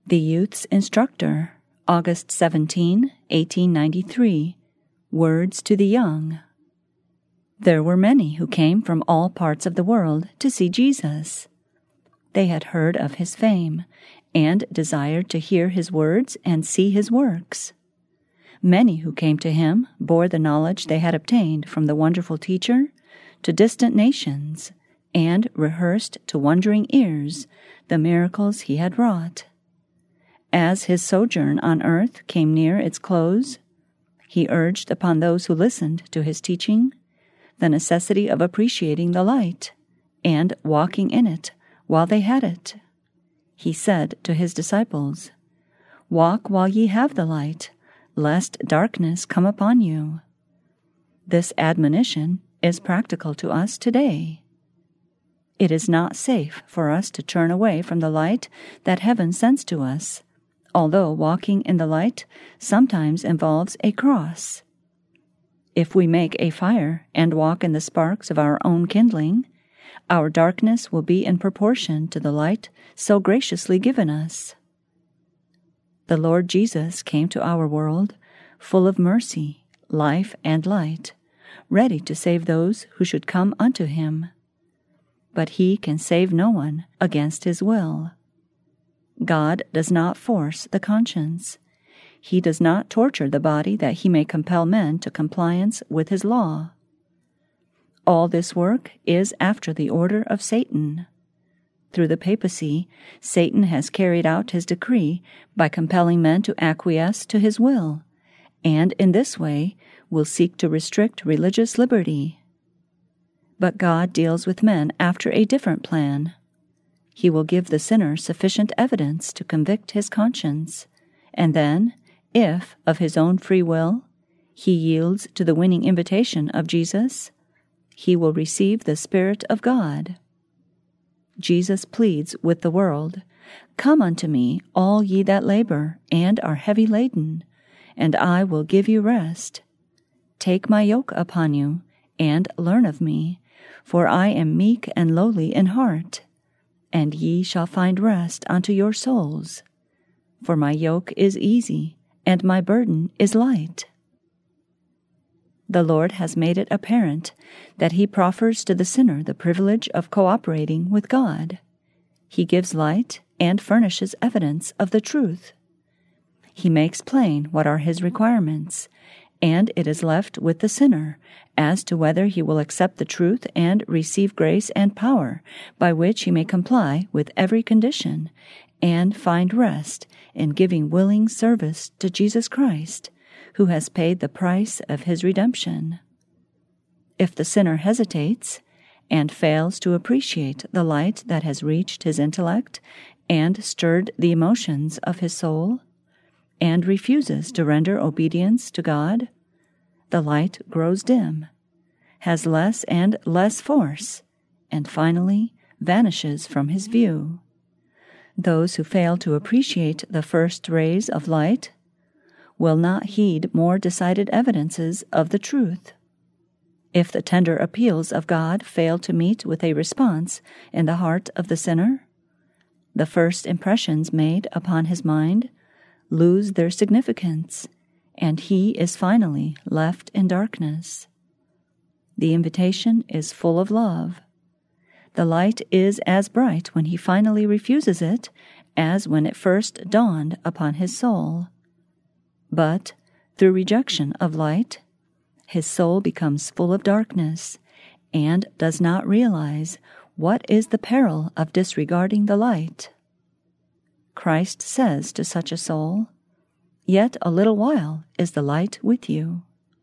The Youth's Instructor, August 17, 1893. Words to the Young. There were many who came from all parts of the world to see Jesus. They had heard of his fame, and desired to hear his words and see his works. Many who came to him bore the knowledge they had obtained from the wonderful teacher to distant nations, and rehearsed to wondering ears the miracles he had wrought. As his sojourn on earth came near its close, he urged upon those who listened to his teaching the necessity of appreciating the light and walking in it while they had it. He said to his disciples, "Walk while ye have the light, lest darkness come upon you." This admonition is practical to us today. It is not safe for us to turn away from the light that heaven sends to us, although walking in the light sometimes involves a cross. If we make a fire and walk in the sparks of our own kindling, our darkness will be in proportion to the light so graciously given us. The Lord Jesus came to our world full of mercy, life, and light, ready to save those who should come unto him. But he can save no one against his will. God does not force the conscience. He does not torture the body that he may compel men to compliance with his law. All this work is after the order of Satan. Through the papacy, Satan has carried out his decree by compelling men to acquiesce to his will, and in this way will seek to restrict religious liberty. But God deals with men after a different plan. He will give the sinner sufficient evidence to convict his conscience, and then, if, of his own free will, he yields to the winning invitation of Jesus, he will receive the Spirit of God. Jesus pleads with the world, "Come unto me, all ye that labor and are heavy laden, and I will give you rest. Take my yoke upon you, and learn of me, for I am meek and lowly in heart, and ye shall find rest unto your souls. For my yoke is easy, and my burden is light." The Lord has made it apparent that he proffers to the sinner the privilege of cooperating with God. He gives light and furnishes evidence of the truth. He makes plain what are his requirements, and it is left with the sinner as to whether he will accept the truth and receive grace and power by which he may comply with every condition and find rest in giving willing service to Jesus Christ, who has paid the price of his redemption. If the sinner hesitates and fails to appreciate the light that has reached his intellect and stirred the emotions of his soul, and refuses to render obedience to God, the light grows dim, has less and less force, and finally vanishes from his view. Those who fail to appreciate the first rays of light will not heed more decided evidences of the truth. If the tender appeals of God fail to meet with a response in the heart of the sinner, the first impressions made upon his mind lose their significance, and he is finally left in darkness. The invitation is full of love. The light is as bright when he finally refuses it as when it first dawned upon his soul. But through rejection of light, his soul becomes full of darkness and does not realize what is the peril of disregarding the light. Christ says to such a soul, "Yet a little while is the light with you."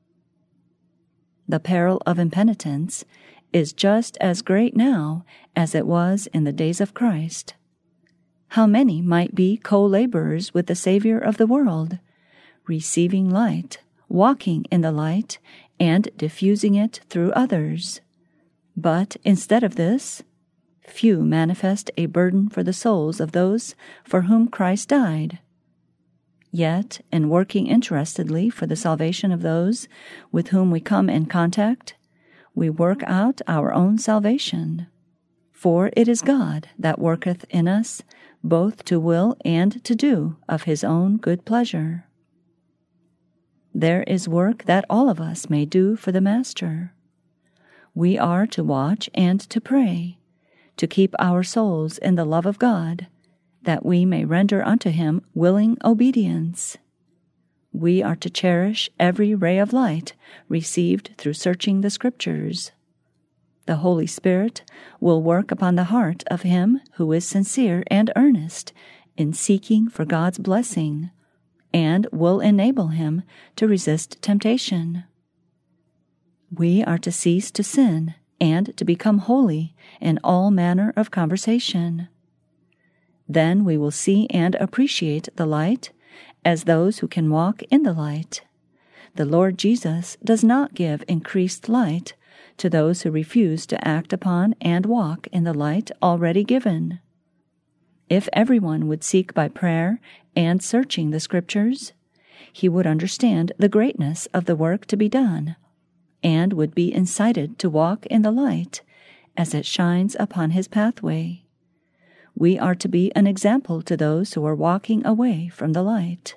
The peril of impenitence is just as great now as it was in the days of Christ. How many might be co-laborers with the Savior of the world, receiving light, walking in the light, and diffusing it through others. But instead of this, few manifest a burden for the souls of those for whom Christ died. Yet, in working interestedly for the salvation of those with whom we come in contact, we work out our own salvation. For it is God that worketh in us both to will and to do of his own good pleasure. There is work that all of us may do for the Master. We are to watch and to pray, to keep our souls in the love of God, that we may render unto him willing obedience. We are to cherish every ray of light received through searching the Scriptures. The Holy Spirit will work upon the heart of him who is sincere and earnest in seeking for God's blessing, and will enable him to resist temptation. We are to cease to sin and to become holy in all manner of conversation. Then we will see and appreciate the light as those who can walk in the light. The Lord Jesus does not give increased light to those who refuse to act upon and walk in the light already given. If everyone would seek by prayer and searching the Scriptures, he would understand the greatness of the work to be done, and would be incited to walk in the light as it shines upon his pathway. We are to be an example to those who are walking away from the light.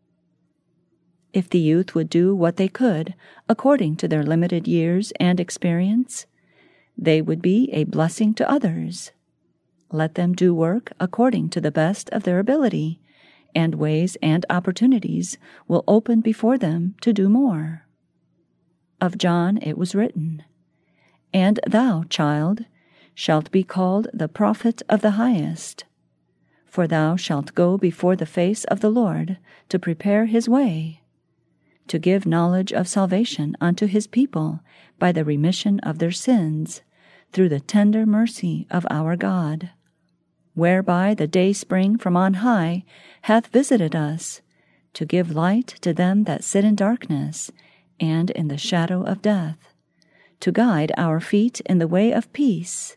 If the youth would do what they could according to their limited years and experience, they would be a blessing to others. Let them do work according to the best of their ability, and ways and opportunities will open before them to do more. Of John it was written, "And thou, child, shalt be called the prophet of the Highest. For thou shalt go before the face of the Lord to prepare his way, to give knowledge of salvation unto his people by the remission of their sins, through the tender mercy of our God, whereby the dayspring from on high hath visited us, to give light to them that sit in darkness and in the shadow of death, to guide our feet in the way of peace."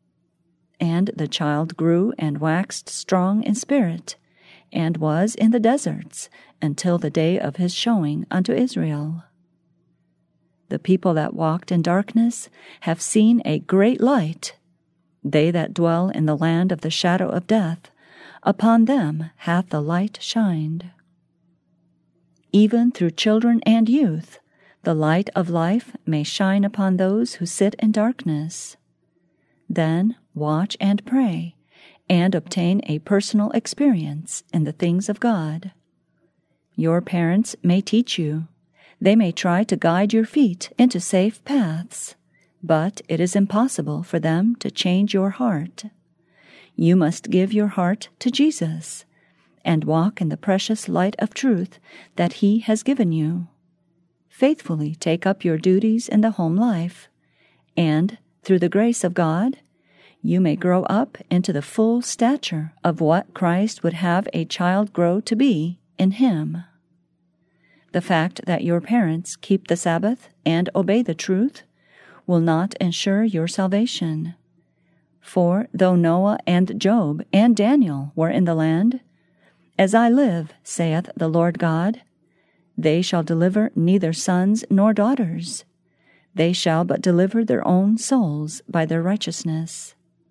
And the child grew and waxed strong in spirit, and was in the deserts until the day of his showing unto Israel. The people that walked in darkness have seen a great light. They that dwell in the land of the shadow of death, upon them hath the light shined. Even through children and youth, the light of life may shine upon those who sit in darkness. Then watch and pray, and obtain a personal experience in the things of God. Your parents may teach you. They may try to guide your feet into safe paths, but it is impossible for them to change your heart. You must give your heart to Jesus, and walk in the precious light of truth that he has given you. Faithfully take up your duties in the home life, and, through the grace of God, you may grow up into the full stature of what Christ would have a child grow to be in him. The fact that your parents keep the Sabbath and obey the truth will not ensure your salvation. For though Noah and Job and Daniel were in the land, as I live, saith the Lord God, they shall deliver neither sons nor daughters. They shall but deliver their own souls by their righteousness.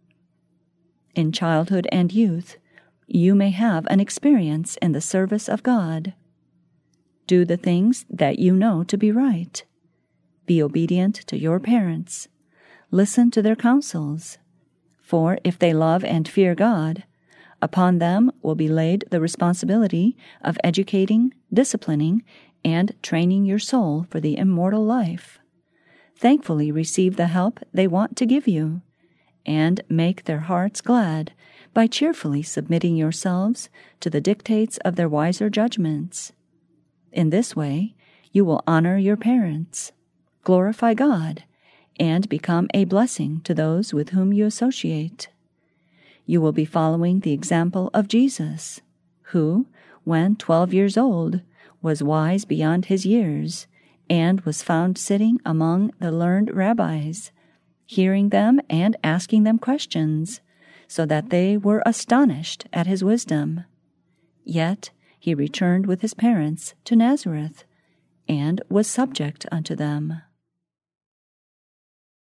In childhood and youth, you may have an experience in the service of God. Do the things that you know to be right. Be obedient to your parents. Listen to their counsels. For if they love and fear God, upon them will be laid the responsibility of educating, disciplining, and training your soul for the immortal life. Thankfully receive the help they want to give you, and make their hearts glad by cheerfully submitting yourselves to the dictates of their wiser judgments. In this way, you will honor your parents, glorify God, and become a blessing to those with whom you associate. You will be following the example of Jesus, who, when 12 years old, was wise beyond his years, and was found sitting among the learned rabbis, hearing them and asking them questions, so that they were astonished at his wisdom. Yet he returned with his parents to Nazareth, and was subject unto them.